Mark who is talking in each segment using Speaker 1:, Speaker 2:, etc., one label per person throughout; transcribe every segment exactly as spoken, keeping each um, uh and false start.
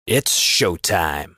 Speaker 1: It's showtime.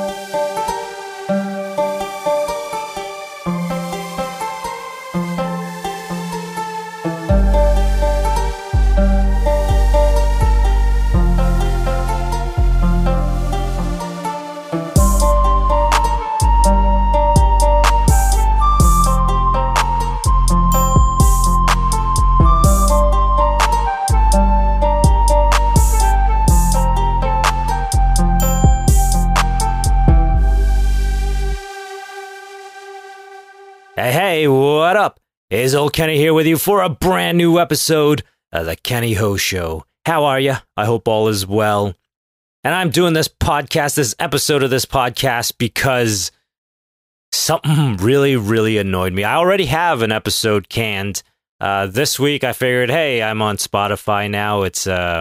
Speaker 1: Hey, hey, what up? It's old Kenny here with you for a brand new episode of The Kenny Ho Show. How are you? I hope all is well. And I'm doing this podcast, this episode of this podcast, because something really, really annoyed me. I already have an episode canned. Uh, this week, I figured, hey, I'm on Spotify now. It's uh,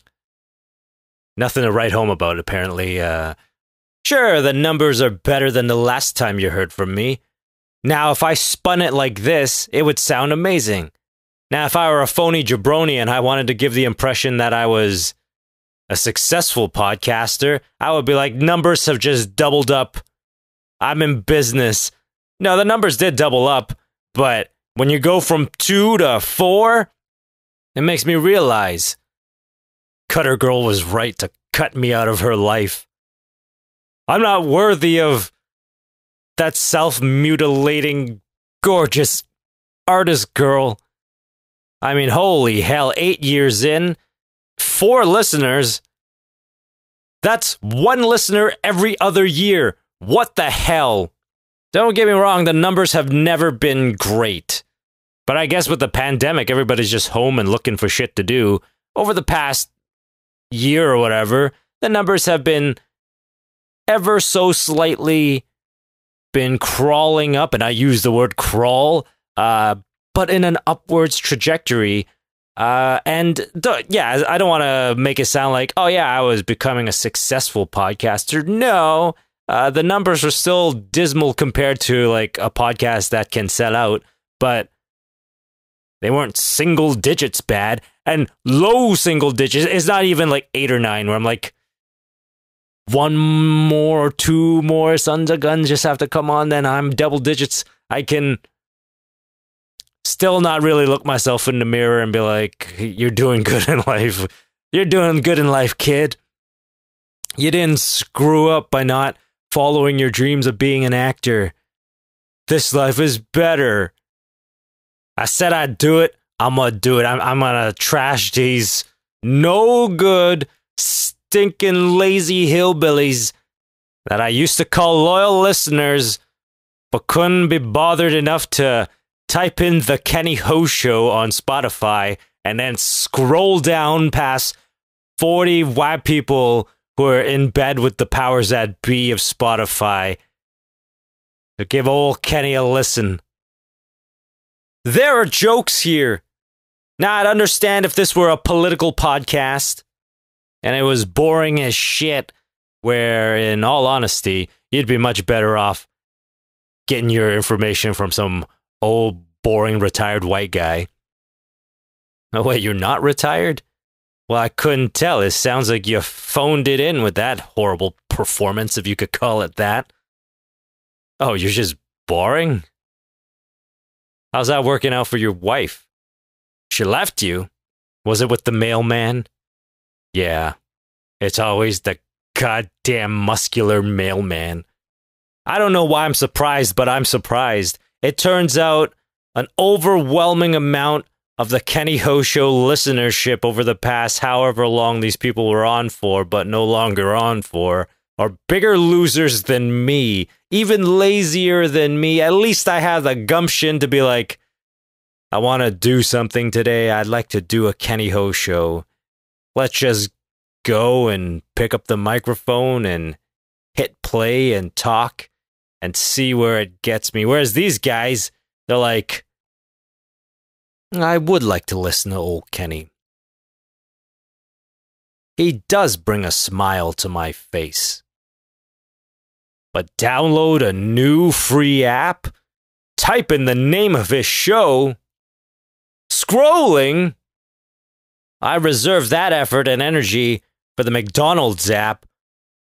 Speaker 1: nothing to write home about, apparently. Uh, sure, the numbers are better than the last time you heard from me. Now, if I spun it like this, it would sound amazing. Now, if I were a phony jabroni and I wanted to give the impression that I was a successful podcaster, I would be like, numbers have just doubled up. I'm in business. No, the numbers did double up, but when you go from two to four, it makes me realize Cutter Girl was right to cut me out of her life. I'm not worthy of that self-mutilating, gorgeous artist girl. I mean, holy hell, eight years in, four listeners. That's one listener every other year. What the hell? Don't get me wrong, the numbers have never been great. But I guess with the pandemic, everybody's just home and looking for shit to do. Over the past year or whatever, the numbers have been ever so slightly been crawling up, and I use the word crawl, uh, but in an upwards trajectory. Uh, and th- yeah, I don't want to make it sound like, oh yeah, I was becoming a successful podcaster. No, uh, the numbers are still dismal compared to like a podcast that can sell out, but they weren't single digits bad, and low single digits. It's not even like eight or nine where I'm like, one more, two more Sons of Guns just have to come on, then I'm double digits. I can still not really look myself in the mirror and be like, you're doing good in life. You're doing good in life, kid. You didn't screw up by not following your dreams of being an actor. This life is better. I said I'd do it. I'm gonna do it. I'm, I'm gonna trash these no good, stinking lazy hillbillies that I used to call loyal listeners, but couldn't be bothered enough to type in The Kenny Ho Show on Spotify and then scroll down past forty white people who are in bed with the powers that be of Spotify to give old Kenny a listen. There are jokes here. Now, I'd understand if this were a political podcast and it was boring as shit, where, in all honesty, you'd be much better off getting your information from some old, boring, retired white guy. Oh, wait, you're not retired? Well, I couldn't tell. It sounds like you phoned it in with that horrible performance, if you could call it that. Oh, you're just boring? How's that working out for your wife? She left you? Was it with the mailman? Yeah, it's always the goddamn muscular mailman. I don't know why I'm surprised, but I'm surprised. It turns out an overwhelming amount of the Kenny Ho Show listenership over the past however long these people were on for, but no longer on for, are bigger losers than me, even lazier than me. At least I have the gumption to be like, I want to do something today. I'd like to do a Kenny Ho Show. Let's just go and pick up the microphone and hit play and talk and see where it gets me. Whereas these guys, they're like, I would like to listen to old Kenny. He does bring a smile to my face. But download a new free app, type in the name of his show, scrolling. I reserve that effort and energy for the McDonald's app,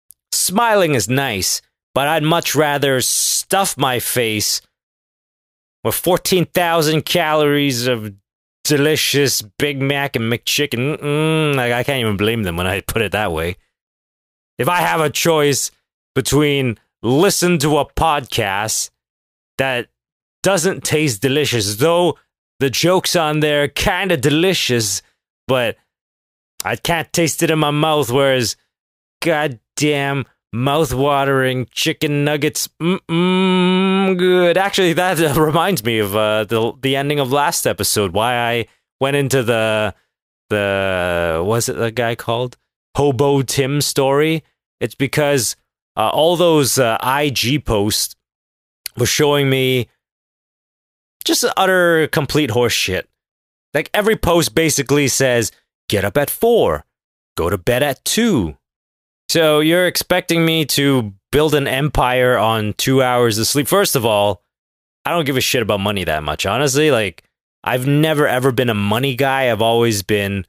Speaker 1: smiling is nice, but I'd much rather stuff my face with fourteen thousand calories of delicious Big Mac and McChicken. Mm, like, I can't even blame them when I put it that way. If I have a choice between listen to a podcast that doesn't taste delicious, though the jokes on there kind of delicious, but I can't taste it in my mouth, whereas goddamn mouth-watering chicken nuggets, mm-mm, good. Actually, that uh, reminds me of uh, the the ending of last episode, why I went into the, the what's it the guy called? Hobo Tim story. It's because uh, all those uh, I G posts were showing me just utter complete horse shit. Like, every post basically says, get up at four, go to bed at two. So you're expecting me to build an empire on two hours of sleep? First of all, I don't give a shit about money that much, honestly. Like, I've never ever been a money guy. I've always been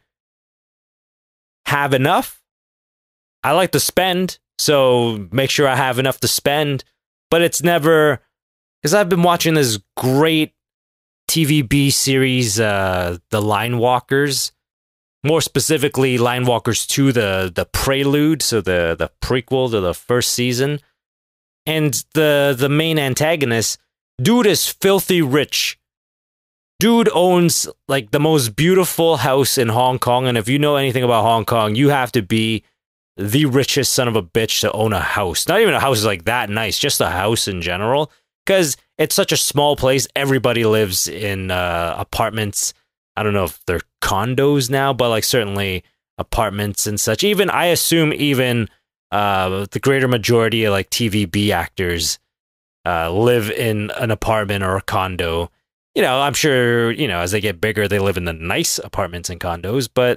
Speaker 1: have enough. I like to spend, so make sure I have enough to spend. But it's never, because I've been watching this great T V B series, uh, The Line Walkers. More specifically, Line Walkers two, the, the prelude, so the, the prequel to the first season. And the, the main antagonist, dude is filthy rich. Dude owns, like, the most beautiful house in Hong Kong, and if you know anything about Hong Kong, you have to be the richest son of a bitch to own a house. Not even a house like that nice, just a house in general, because it's such a small place. Everybody lives in uh, apartments. I don't know if they're condos now, but like certainly apartments and such. Even, I assume even uh, the greater majority of like T V B actors uh, live in an apartment or a condo. You know, I'm sure, you know, as they get bigger, they live in the nice apartments and condos, but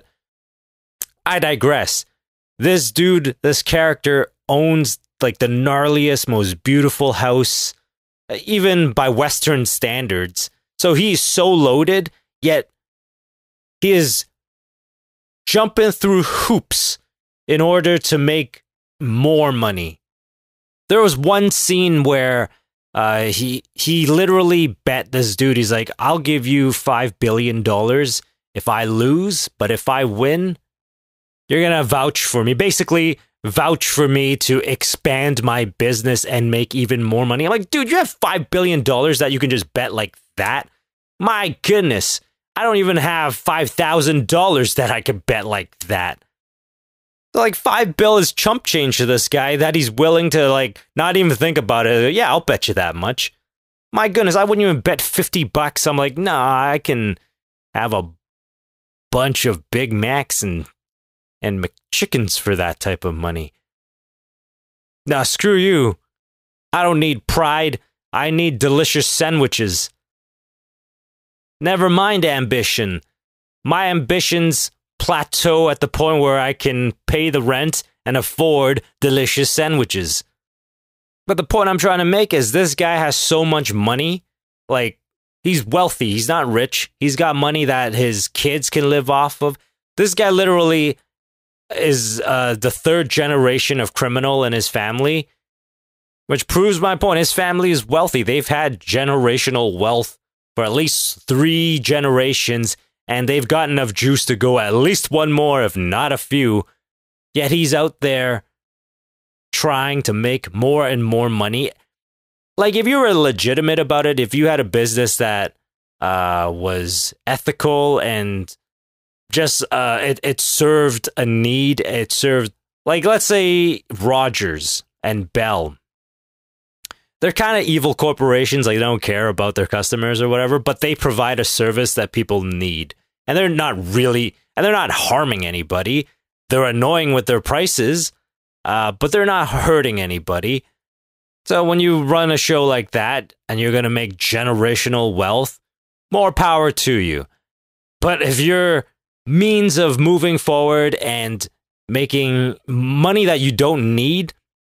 Speaker 1: I digress. This dude, this character owns like the gnarliest, most beautiful house, even by Western standards. So he's so loaded, yet he is jumping through hoops in order to make more money. There was one scene where uh, he he literally bet this dude, he's like, I'll give you five billion dollars if I lose, but if I win, you're going to vouch for me. Basically, vouch for me to expand my business and make even more money. I'm like, dude, you have five billion dollars that you can just bet like that? My goodness. I don't even have five thousand dollars that I could bet like that. So like, five bill is chump change to this guy that he's willing to, like, not even think about it. Yeah, I'll bet you that much. My goodness, I wouldn't even bet fifty bucks. I'm like, nah, I can have a bunch of Big Macs and and McChickens for that type of money. Nah, screw you. I don't need pride. I need delicious sandwiches. Never mind ambition. My ambitions plateau at the point where I can pay the rent and afford delicious sandwiches. But the point I'm trying to make is this guy has so much money. Like, he's wealthy. He's not rich. He's got money that his kids can live off of. This guy literally is uh, the third generation of criminal in his family, which proves my point. His family is wealthy. They've had generational wealth for at least three generations, and they've got enough juice to go at least one more, if not a few. Yet he's out there trying to make more and more money. Like, if you were legitimate about it, if you had a business that uh, was ethical and just uh, it, it served a need, it served, like, let's say Rogers and Bell. They're kind of evil corporations, like, they don't care about their customers or whatever, but they provide a service that people need. And they're not really, and they're not harming anybody. They're annoying with their prices, uh, but they're not hurting anybody. So when you run a show like that, and you're going to make generational wealth, more power to you. But if your means of moving forward and making money that you don't need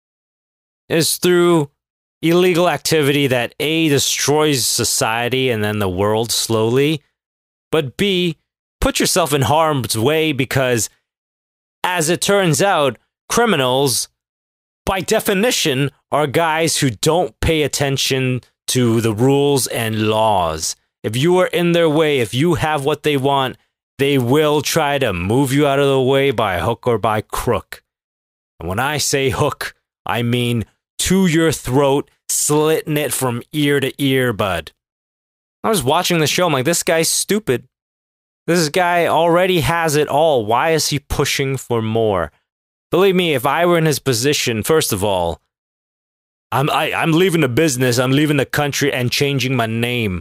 Speaker 1: is through illegal activity that A, destroys society and then the world slowly, but B, put yourself in harm's way because, as it turns out, criminals by definition, are guys who don't pay attention to the rules and laws. If you are in their way, if you have what they want, they will try to move you out of the way by hook or by crook. And when I say hook, I mean to your throat, slitting it from ear to ear, bud. I was watching the show, I'm like, this guy's stupid. This guy already has it all. Why is he pushing for more? Believe me, if I were in his position, first of all, I'm I, I'm leaving the business, I'm leaving the country and changing my name.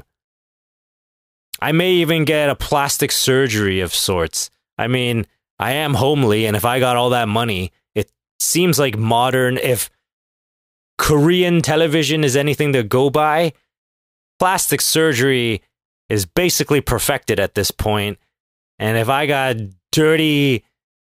Speaker 1: I may even get a plastic surgery of sorts. I mean, I am homely, and if I got all that money, it seems like modern, if Korean television is anything to go by, plastic surgery is basically perfected at this point. And if I got dirty,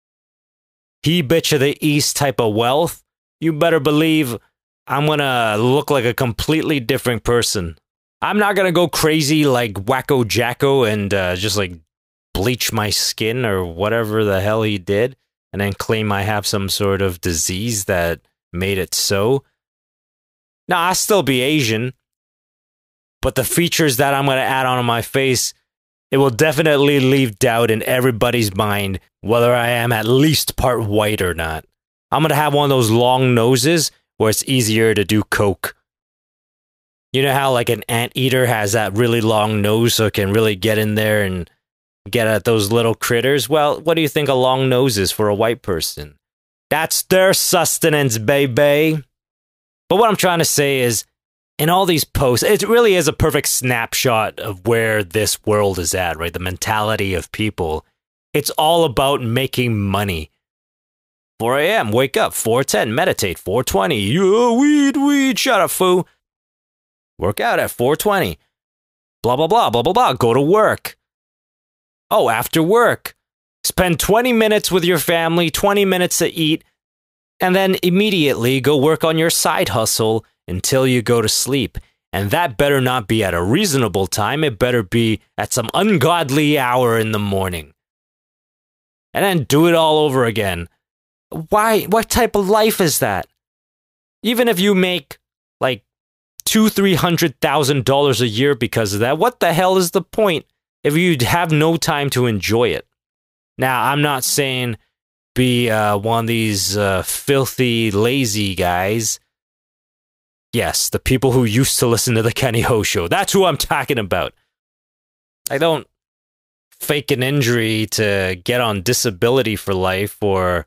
Speaker 1: he bitch of the East type of wealth, you better believe I'm gonna look like a completely different person. I'm not gonna go crazy like Wacko Jacko and uh, just like bleach my skin or whatever the hell he did and then claim I have some sort of disease that made it so. No, I'll still be Asian, but the features that I'm gonna add on my face, it will definitely leave doubt in everybody's mind whether I am at least part white or not. I'm gonna have one of those long noses where it's easier to do coke. You know how like an anteater has that really long nose so it can really get in there and get at those little critters? Well, what do you think a long nose is for a white person? That's their sustenance, baby. But what I'm trying to say is, in all these posts, it really is a perfect snapshot of where this world is at, right? The mentality of people. It's all about making money. four a m, wake up. four ten, meditate. four twenty, you weed, weed, shut up, foo. Work out at four twenty. Blah, blah, blah, blah, blah, blah. Go to work. Oh, after work, spend twenty minutes with your family, twenty minutes to eat, and then immediately go work on your side hustle until you go to sleep. And that better not be at a reasonable time. It better be at some ungodly hour in the morning. And then do it all over again. Why? What type of life is that? Even if you make like two, three hundred thousand dollars a year because of that, what the hell is the point if you have no time to enjoy it? Now, I'm not saying be uh, one of these uh, filthy, lazy guys. Yes, the people who used to listen to the Kenny Ho Show. That's who I'm talking about. I don't fake an injury to get on disability for life or,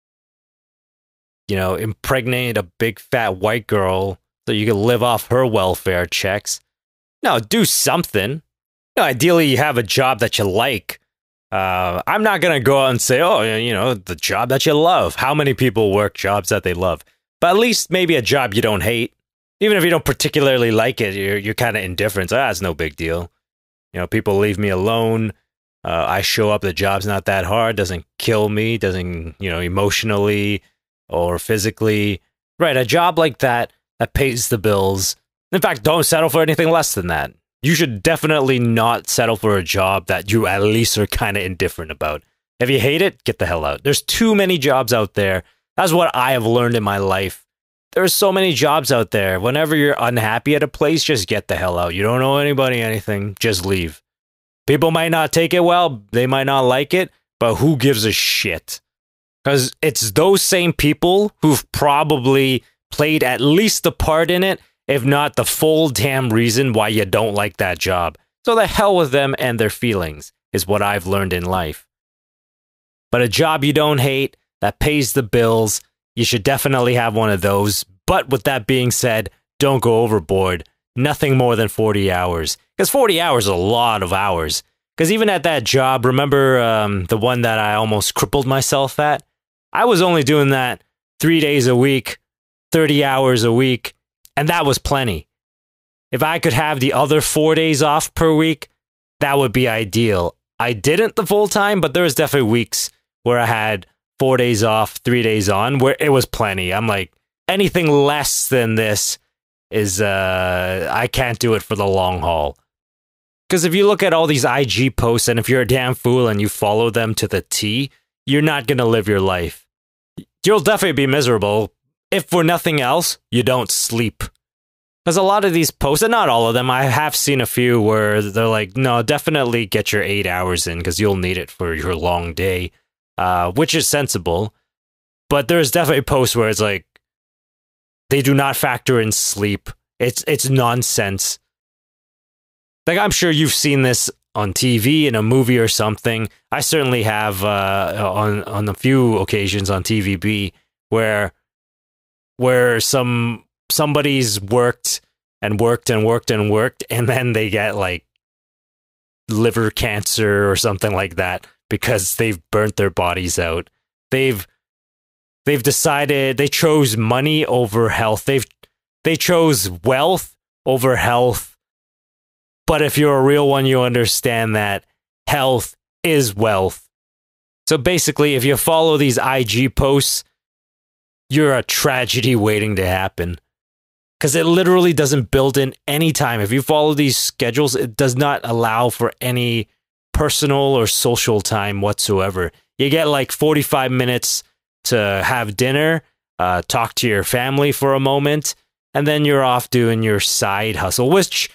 Speaker 1: you know, impregnate a big fat white girl so you can live off her welfare checks. No, do something. You know, ideally, you have a job that you like. Uh, I'm not going to go out and say, oh, you know, the job that you love. How many people work jobs that they love? But at least maybe a job you don't hate. Even if you don't particularly like it, you're, you're kind of indifferent. So, ah, it's no big deal. You know, people leave me alone. Uh, I show up, the job's not that hard, doesn't kill me, doesn't, you know, emotionally or physically. Right, a job like that, that pays the bills. In fact, don't settle for anything less than that. You should definitely not settle for a job that you at least are kind of indifferent about. If you hate it, get the hell out. There's too many jobs out there. That's what I have learned in my life. There's so many jobs out there. Whenever you're unhappy at a place, just get the hell out. You don't know anybody, anything, just leave. People might not take it well, they might not like it, but who gives a shit? Because it's those same people who've probably played at least a part in it, if not the full damn reason why you don't like that job. So the hell with them and their feelings is what I've learned in life. But a job you don't hate, that pays the bills, you should definitely have one of those. But with that being said, don't go overboard. Nothing more than forty hours. Because forty hours is a lot of hours. Because even at that job, remember um, the one that I almost crippled myself at? I was only doing that three days a week, thirty hours a week, and that was plenty. If I could have the other four days off per week, that would be ideal. I didn't the full time, but there was definitely weeks where I had four days off, three days on, where it was plenty. I'm like, anything less than this is, uh, I can't do it for the long haul. Because if you look at all these I G posts, and if you're a damn fool and you follow them to the T, you're not going to live your life. You'll definitely be miserable if for nothing else, you don't sleep. Because a lot of these posts, and not all of them, I have seen a few where they're like, no, definitely get your eight hours in because you'll need it for your long day, uh, which is sensible. But there's definitely posts where it's like, they do not factor in sleep. It's it's nonsense. Like, I'm sure you've seen this on T V, in a movie or something. I certainly have uh, on, on a few occasions on T V B where, where some... somebody's worked and worked and worked and worked, and then they get like liver cancer or something like that because they've burnt their bodies out. They've they've decided they chose money over health. They've they chose wealth over health. But if you're a real one, you understand that health is wealth. So basically, if you follow these I G posts, you're a tragedy waiting to happen. Because it literally doesn't build in any time. If you follow these schedules, it does not allow for any personal or social time whatsoever. You get like forty-five minutes to have dinner, uh, talk to your family for a moment, and then you're off doing your side hustle, which,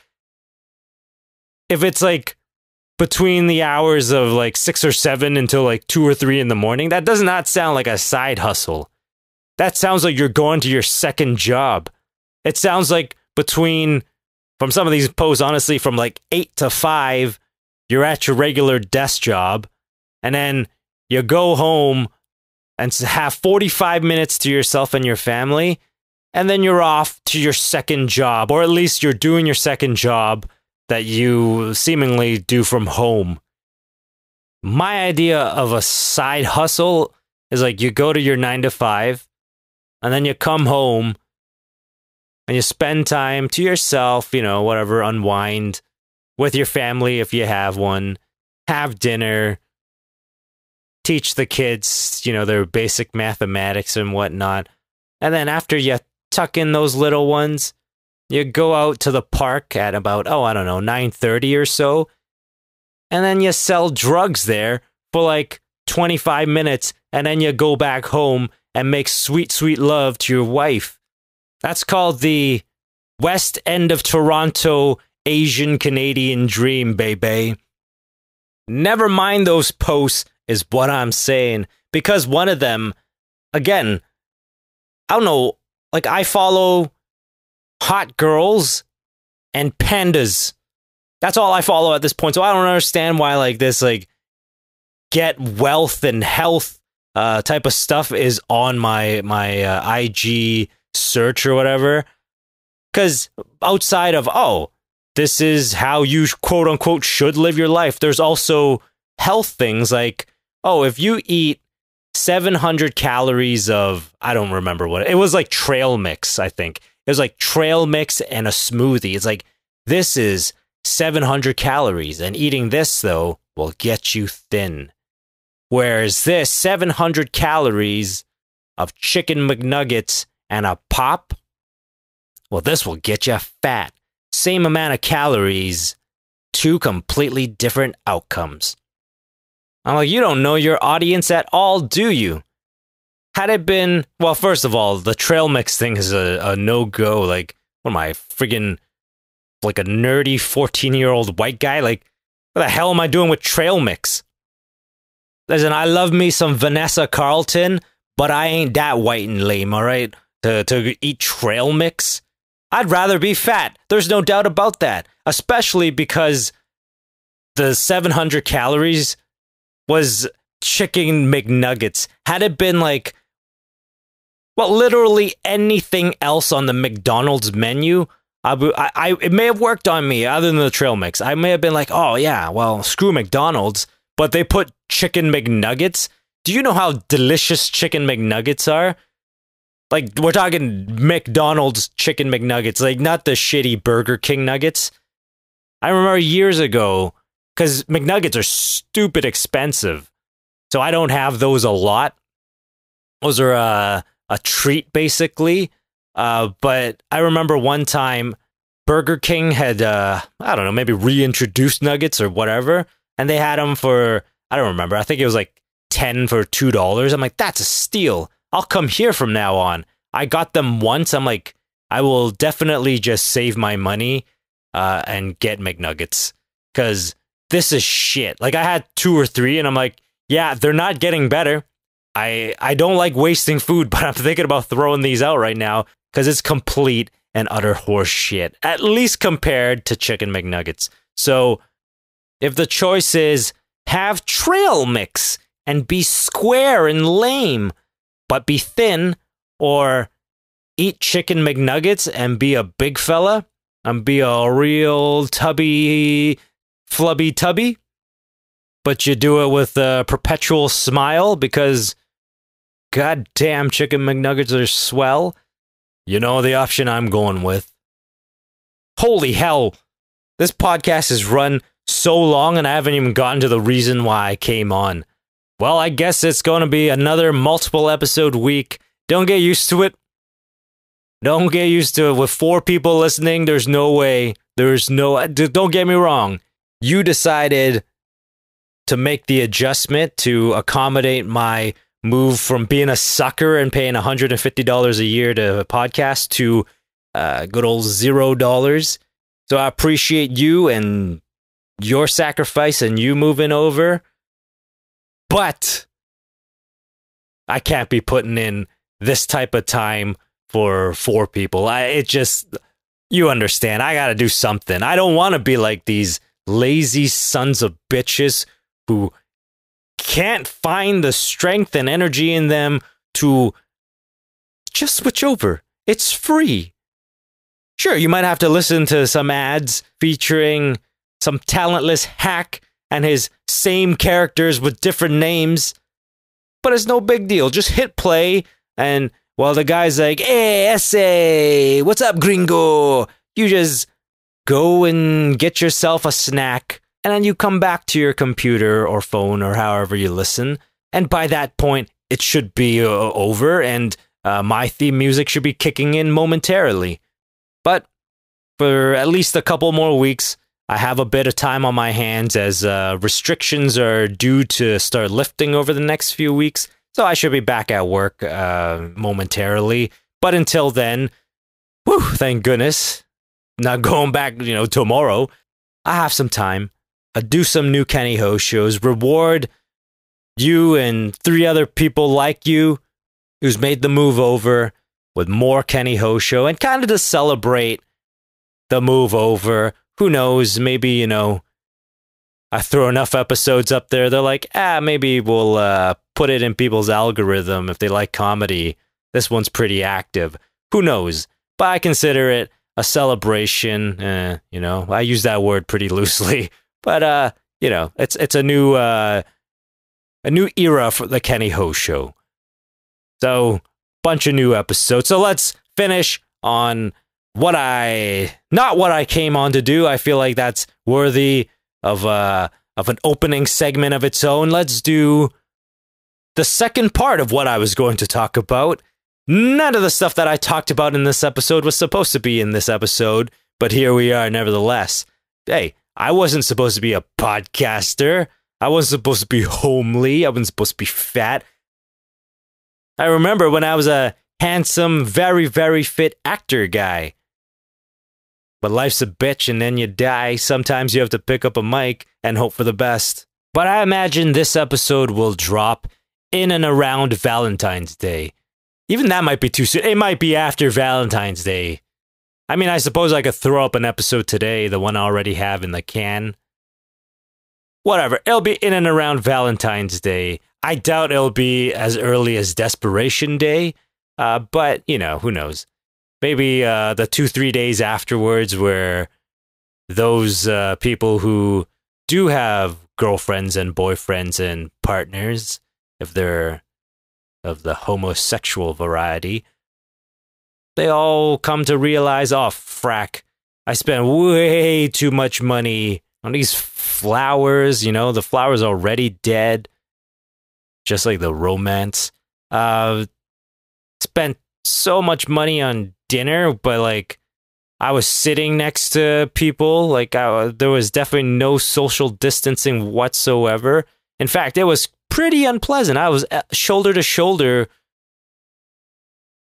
Speaker 1: if it's like between the hours of like six or seven until like two or three in the morning, that does not sound like a side hustle. That sounds like you're going to your second job. It sounds like between, from some of these posts, honestly, from like eight to five, you're at your regular desk job, and then you go home and have forty-five minutes to yourself and your family, and then you're off to your second job, or at least you're doing your second job that you seemingly do from home. My idea of a side hustle is like you go to your nine to five, and then you come home, and you spend time to yourself, you know, whatever, unwind with your family if you have one, have dinner, teach the kids, you know, their basic mathematics and whatnot. And then after you tuck in those little ones, you go out to the park at about, oh, I don't know, nine thirty or so. And then you sell drugs there for like twenty-five minutes. And then you go back home and make sweet, sweet love to your wife. That's called the West End of Toronto Asian Canadian dream, baby. Never mind those posts is what I'm saying. Because one of them, again, I don't know, like I follow hot girls and pandas. That's all I follow at this point. So I don't understand why like this like get wealth and health uh, type of stuff is on my, my uh, I G search or whatever, because outside of, oh, this is how you quote unquote should live your life, there's also health things like, oh, if you eat seven hundred calories of, I don't remember what it was, like trail mix, I think it was like trail mix and a smoothie. It's like, this is seven hundred calories, and eating this though will get you thin, whereas this seven hundred calories of chicken McNuggets and a pop, well, this will get you fat. Same amount of calories, two completely different outcomes. I'm like, you don't know your audience at all, do you? Had it been, well, first of all, the trail mix thing is a, a no-go. Like, what am I, friggin' like a nerdy fourteen-year-old white guy? Like, what the hell am I doing with trail mix? Listen, I love me some Vanessa Carlton, but I ain't that white and lame, all right? To, to eat trail mix? I'd rather be fat. There's no doubt about that. Especially because the seven hundred calories was chicken McNuggets. Had it been like, well, literally anything else on the McDonald's menu, I, I, I, it may have worked on me other than the trail mix. I may have been like, oh yeah, well, screw McDonald's. But they put chicken McNuggets. Do you know how delicious chicken McNuggets are? Like, we're talking McDonald's chicken McNuggets, like not the shitty Burger King nuggets. I remember years ago, because McNuggets are stupid expensive, so I don't have those a lot. Those are a, a treat, basically. Uh, but I remember one time, Burger King had, uh, I don't know, maybe reintroduced nuggets or whatever, and they had them for, I don't remember, I think it was like ten for two dollars. I'm like, that's a steal. I'll come here from now on. I got them once. I'm like, I will definitely just save my money uh, and get McNuggets because this is shit. Like I had two or three and I'm like, yeah, they're not getting better. I I don't like wasting food, but I'm thinking about throwing these out right now because it's complete and utter horse shit, at least compared to Chicken McNuggets. So if the choice is have trail mix and be square and lame, but be thin, or eat Chicken McNuggets and be a big fella and be a real tubby, flubby tubby, but you do it with a perpetual smile because goddamn Chicken McNuggets are swell, you know the option I'm going with. Holy hell, this podcast has run so long and I haven't even gotten to the reason why I came on. Well, I guess it's going to be another multiple episode week. Don't get used to it. Don't get used to it. With four people listening, there's no way. There's no... Don't get me wrong. You decided to make the adjustment to accommodate my move from being a sucker and paying one hundred fifty dollars a year to a podcast to uh, good old zero dollars. So I appreciate you and your sacrifice and you moving over. But I can't be putting in this type of time for four people. I it just, you understand, I gotta do something. I don't want to be like these lazy sons of bitches who can't find the strength and energy in them to just switch over. It's free. Sure, you might have to listen to some ads featuring some talentless hack and his same characters with different names, but it's no big deal. Just hit play, and while the guy's like, hey, essay, what's up, gringo? You just go and get yourself a snack, and then you come back to your computer or phone or however you listen, and by that point, it should be uh, over, and uh, my theme music should be kicking in momentarily. But for at least a couple more weeks, I have a bit of time on my hands as uh, restrictions are due to start lifting over the next few weeks. So I should be back at work uh, momentarily. But until then, whew, thank goodness, not going back, you know, tomorrow. I have some time. I do some new Kenny Ho shows. Reward you and three other people like you who's made the move over with more Kenny Ho show. And kind of to celebrate the move over. Who knows, maybe, you know, I throw enough episodes up there, they're like, ah, maybe we'll uh, put it in people's algorithm if they like comedy. This one's pretty active. Who knows? But I consider it a celebration. Eh, you know, I use that word pretty loosely. But, uh, you know, it's it's a new, uh, a new era for the Kenny Ho Show. So, bunch of new episodes. So let's finish on what I, not what I came on to do. I feel like that's worthy of uh of an opening segment of its own. Let's do the second part of what I was going to talk about. None of the stuff that I talked about in this episode was supposed to be in this episode, but here we are nevertheless. Hey, I wasn't supposed to be a podcaster. I wasn't supposed to be homely. I wasn't supposed to be fat. I remember when I was a handsome, very, very fit actor guy. But life's a bitch and then you die. Sometimes you have to pick up a mic and hope for the best. But I imagine this episode will drop in and around Valentine's Day. Even that might be too soon. It might be after Valentine's Day. I mean, I suppose I could throw up an episode today, the one I already have in the can. Whatever, it'll be in and around Valentine's Day. I doubt it'll be as early as Desperation Day, uh, but, you know, who knows. Maybe uh, the two, three days afterwards where those uh, people who do have girlfriends and boyfriends and partners, if they're of the homosexual variety, they all come to realize, oh, frack, I spent way too much money on these flowers. You know, the flowers are already dead, just like the romance. Uh, spent so much money on dinner, but like I was sitting next to people, like I, there was definitely no social distancing whatsoever. In fact, it was pretty unpleasant. I was shoulder to shoulder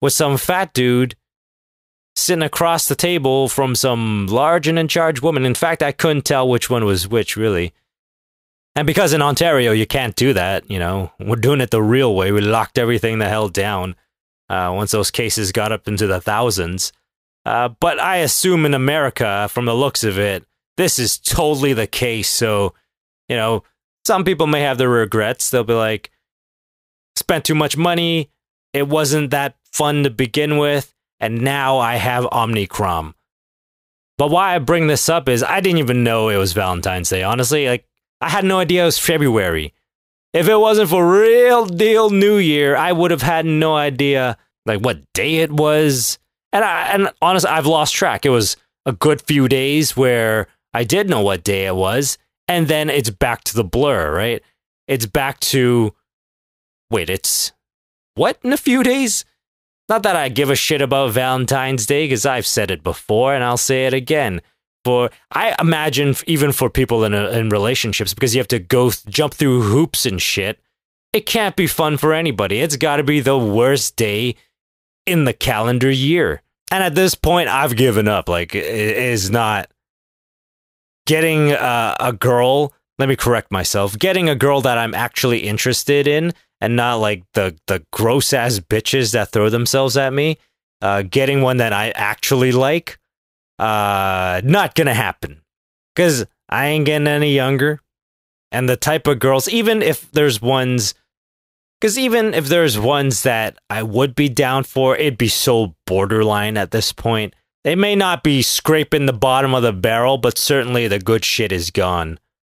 Speaker 1: with some fat dude sitting across the table from some large and in charge woman. In fact, I couldn't tell which one was which, really. And because in Ontario, you can't do that, you know, we're doing it the real way. We locked everything the hell down uh, once those cases got up into the thousands. Uh, but I assume in America, from the looks of it, this is totally the case. So, you know, some people may have their regrets. They'll be like, spent too much money. It wasn't that fun to begin with. And now I have Omnicrom. But why I bring this up is I didn't even know it was Valentine's Day. Honestly, like, I had no idea it was February. If it wasn't for real deal New Year, I would have had no idea like what day it was. And I, and honestly, I've lost track. It was a good few days where I did know what day it was, and then it's back to the blur, right? It's back to, wait, it's what in a few days? Not that I give a shit about Valentine's Day, because I've said it before, and I'll say it again. For I imagine even for people in a, in relationships, because you have to go th- jump through hoops and shit, it can't be fun for anybody. It's got to be the worst day in the calendar year. And at this point, I've given up. Like, it is not getting uh, a girl. Let me correct myself. Getting a girl that I'm actually interested in, and not like the the gross ass bitches that throw themselves at me. Uh, getting one that I actually like. Uh, not gonna happen, because I ain't getting any younger, and the type of girls, even if there's ones, because even if there's ones that I would be down for, it'd be so borderline at this point. They may not be scraping the bottom of the barrel, but certainly the good shit is gone.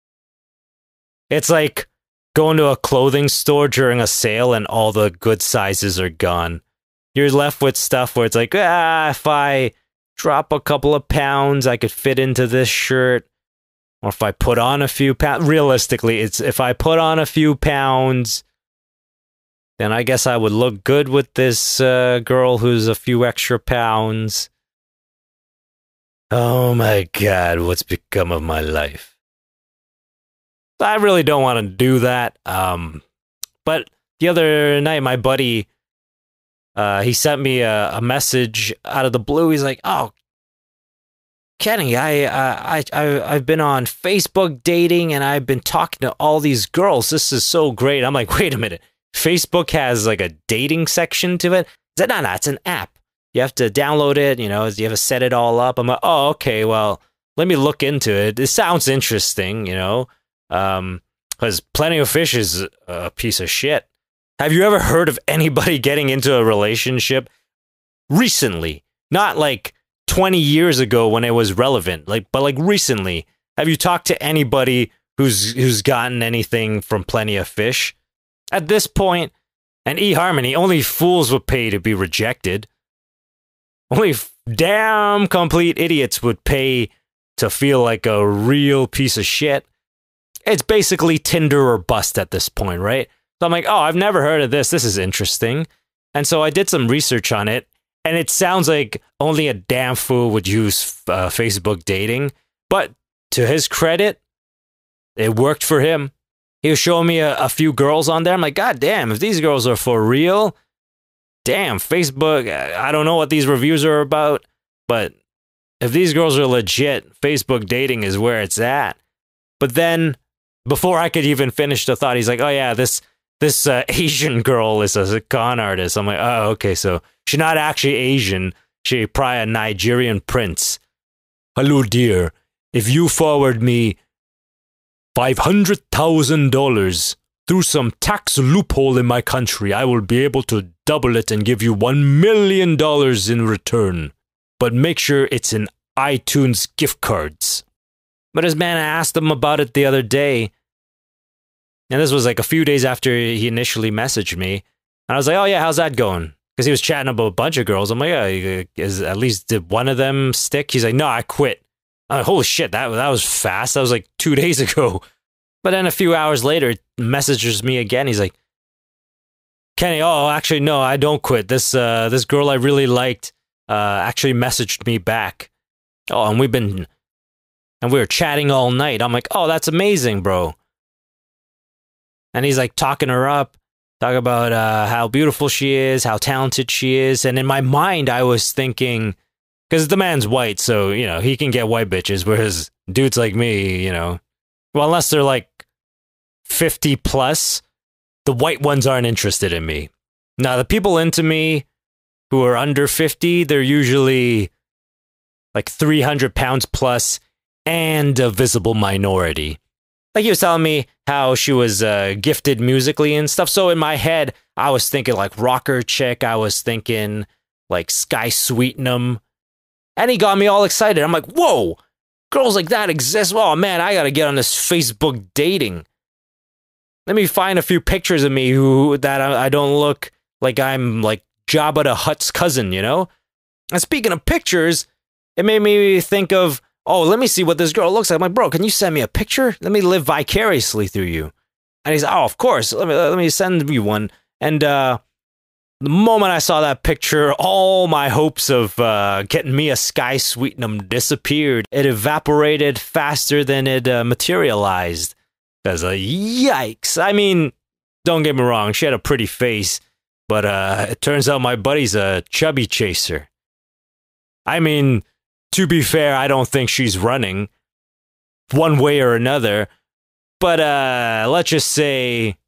Speaker 1: It's like going to a clothing store during a sale and all the good sizes are gone. You're left with stuff where it's like, ah, if I drop a couple of pounds, I could fit into this shirt. Or if I put on a few pounds, realistically, it's if I put on a few pounds, then I guess I would look good with this uh, girl who's a few extra pounds. Oh my God, what's become of my life? I really don't want to do that. Um, but the other night, my buddy, Uh, he sent me a, a message out of the blue. He's like, "Oh, Kenny, I, uh, I, I, I've been on Facebook dating, and I've been talking to all these girls. This is so great." I'm like, "Wait a minute. Facebook has like a dating section to it?" He said, "No, no, it's an app. You have to download it. You know, you have to set it all up." I'm like, "Oh, okay. Well, let me look into it. It sounds interesting, you know, um, because Plenty of Fish is a piece of shit." Have you ever heard of anybody getting into a relationship recently? Not like twenty years ago when it was relevant, like, but like recently. Have you talked to anybody who's who's gotten anything from Plenty of Fish? At this point, and eHarmony, only fools would pay to be rejected. Only f- damn complete idiots would pay to feel like a real piece of shit. It's basically Tinder or bust at this point, right? So I'm like, oh, I've never heard of this. This is interesting. And so I did some research on it, and it sounds like only a damn fool would use uh, Facebook dating. But to his credit, it worked for him. He was showing me a, a few girls on there. I'm like, God damn, if these girls are for real, damn, Facebook, I don't know what these reviews are about, but if these girls are legit, Facebook dating is where it's at. But then, before I could even finish the thought, he's like, oh yeah, this... This uh, Asian girl is a con artist. I'm like, oh, okay, so she's not actually Asian. She's probably a Nigerian prince. Hello, dear. If you forward me five hundred thousand dollars through some tax loophole in my country, I will be able to double it and give you one million dollars in return. But make sure it's in iTunes gift cards. But as man, I asked him about it the other day, and this was like a few days after he initially messaged me. And I was like, oh yeah, how's that going? Because he was chatting about a bunch of girls. I'm like, yeah, is at least did one of them stick? He's like, no, I quit. I'm like, holy shit, that, that was fast. That was like two days ago. But then a few hours later, messages me again. He's like, Kenny, oh, actually, no, I don't quit. This uh, this girl I really liked uh, actually messaged me back. Oh, and we've been, and we were chatting all night. I'm like, oh, that's amazing, bro. And he's like talking her up. Talk about uh, how beautiful she is, how talented she is. And in my mind, I was thinking, because the man's white, so, you know, he can get white bitches, whereas dudes like me, you know, well, unless they're like fifty plus, the white ones aren't interested in me. Now, the people into me who are under fifty, they're usually like three hundred pounds plus and a visible minority. Like he was telling me how she was uh, gifted musically and stuff. So in my head, I was thinking like rocker chick. I was thinking like Sky Sweetnam. And he got me all excited. I'm like, whoa, girls like that exist. Oh man, I got to get on this Facebook dating. Let me find a few pictures of me who that I, I don't look like I'm like Jabba the Hutt's cousin, you know? And speaking of pictures, it made me think of, oh, let me see what this girl looks like. I'm like, bro, can you send me a picture? Let me live vicariously through you. And he's, oh, of course. Let me let me send you one. And uh, the moment I saw that picture, all my hopes of uh, getting me a Sky Sweetnam disappeared. It evaporated faster than it uh, materialized. I was like, yikes. I mean, don't get me wrong. She had a pretty face. But uh, it turns out my buddy's a chubby chaser. I mean, to be fair, I don't think she's running one way or another. But uh, let's just say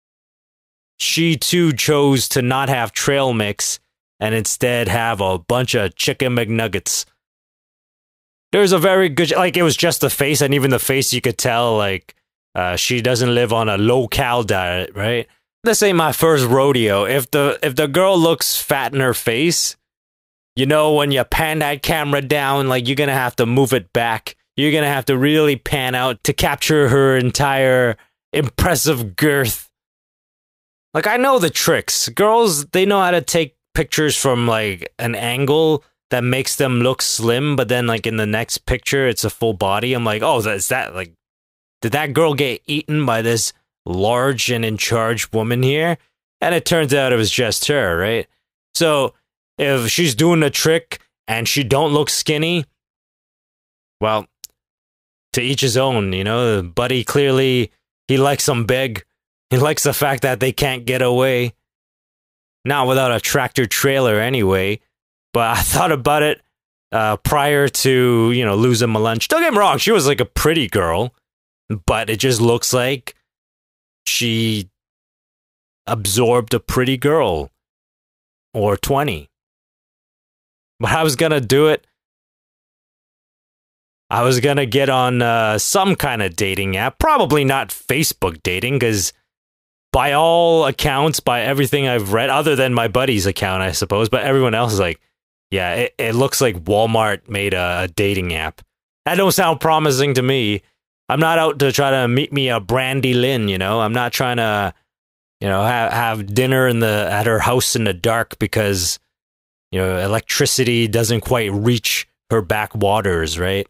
Speaker 1: she too chose to not have trail mix and instead have a bunch of chicken McNuggets. There's a very good, like it was just the face, and even the face you could tell, like uh, she doesn't live on a low-cal diet, right? This ain't my first rodeo. If the if the girl looks fat in her face, you know, when you pan that camera down, like, you're going to have to move it back. You're going to have to really pan out to capture her entire impressive girth. Like, I know the tricks. Girls, they know how to take pictures from, like, an angle that makes them look slim, but then, like, in the next picture, it's a full body. I'm like, oh, is that, like, did that girl get eaten by this large and in charge woman here? And it turns out it was just her, right? So if she's doing a trick and she don't look skinny, well, to each his own, you know. Buddy, clearly, he likes them big. He likes the fact that they can't get away. Not without a tractor trailer anyway. But I thought about it uh, prior to, you know, losing my lunch. Don't get me wrong, she was like a pretty girl. But it just looks like she absorbed a pretty girl. Or twenty. But I was going to do it. I was going to get on uh, some kind of dating app. Probably not Facebook dating, because by all accounts, by everything I've read, other than my buddy's account, I suppose, but everyone else is like, yeah, it, it looks like Walmart made a, a dating app. That don't sound promising to me. I'm not out to try to meet me a Brandy Lynn, you know? I'm not trying to, you know, have, have dinner in the at her house in the dark because, you know, electricity doesn't quite reach her back waters, right?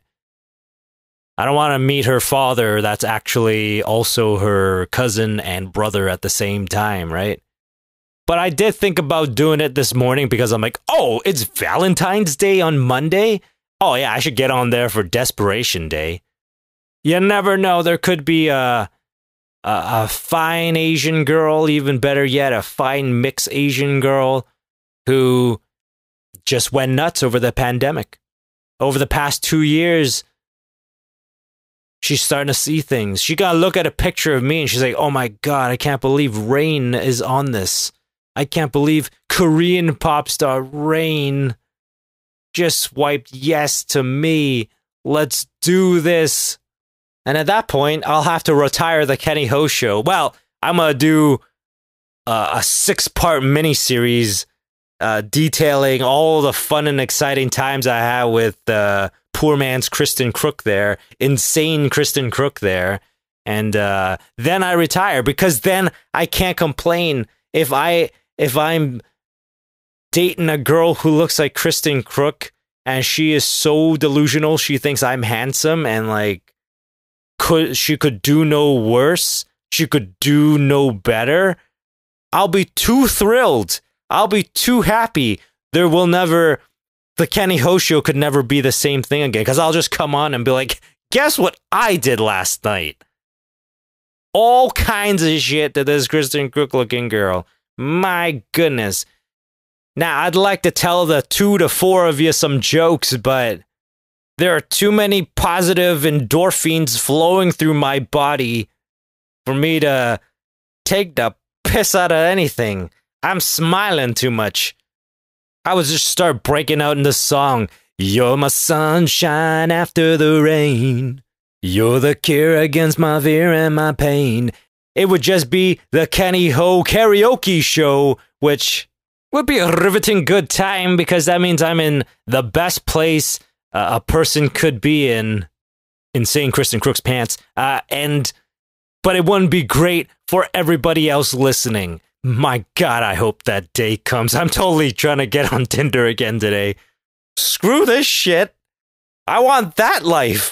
Speaker 1: I don't want to meet her father that's actually also her cousin and brother at the same time, right? But I did think about doing it this morning because I'm like, oh, it's Valentine's Day on Monday? Oh yeah, I should get on there for Desperation Day. You never know, there could be a, a, a fine Asian girl, even better yet, a fine mixed Asian girl who just went nuts over the pandemic. Over the past two years, she's starting to see things. She got to look at a picture of me and she's like, oh my God, I can't believe Rain is on this. I can't believe Korean pop star Rain just swiped yes to me. Let's do this. And at that point, I'll have to retire the Kenny Ho Show. Well, I'm going to do uh, a six-part miniseries uh, detailing all the fun and exciting times I had with uh, poor man's Kristen Crook there, insane Kristen Crook there. And uh, then I retire, because then I can't complain if, I, if I'm dating a girl who looks like Kristen Crook and she is so delusional, she thinks I'm handsome and like, Could she could do no worse? She could do no better? I'll be too thrilled. I'll be too happy. There will never, the Kenny Ho Show could never be the same thing again, because I'll just come on and be like, guess what I did last night? all kinds of shit to this Kristin Kreuk looking girl. My goodness. Now, I'd like to tell the two to four of you some jokes, but there are too many positive endorphins flowing through my body for me to take the piss out of anything. I'm smiling too much. I would just start breaking out in the song. You're my sunshine after the rain. You're the cure against my fear and my pain. It would just be the Kenny Ho karaoke show, which would be a riveting good time because that means I'm in the best place uh, a person could be in, in saying Kristin Kreuk's pants. Uh, and, but it wouldn't be great for everybody else listening. My God, I hope that day comes. I'm totally trying to get on Tinder again today. Screw this shit. I want that life.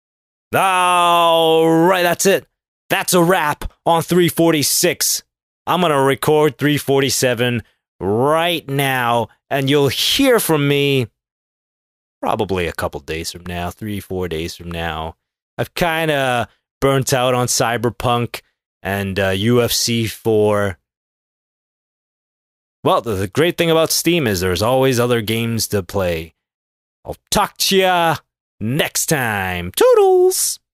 Speaker 1: All right, that's it. That's a wrap on three forty-six. I'm going to record three forty-seven right now, and you'll hear from me probably a couple days from now, three, four days from now. I've kind of burnt out on Cyberpunk and uh, U F C four. Well, the, the great thing about Steam is there's always other games to play. I'll talk to ya next time. Toodles!